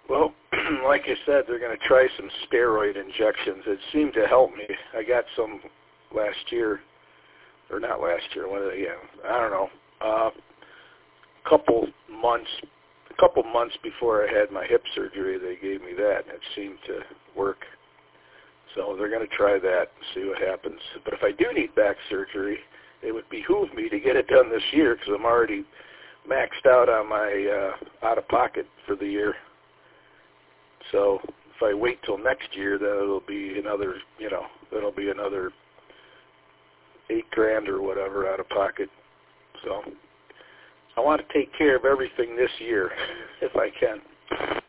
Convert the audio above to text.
Well, like I said, they're going to try some steroid injections. It seemed to help me. I got some last year, or not last year. I don't know. Couple months before I had my hip surgery, they gave me that, and it seemed to work. So they're going to try that and see what happens. But if I do need back surgery, it would behoove me to get it done this year because I'm already maxed out on my out-of-pocket for the year. So if I wait till next year, then it'll be another, that'll be another $8,000 or whatever out of pocket. So I want to take care of everything this year if I can.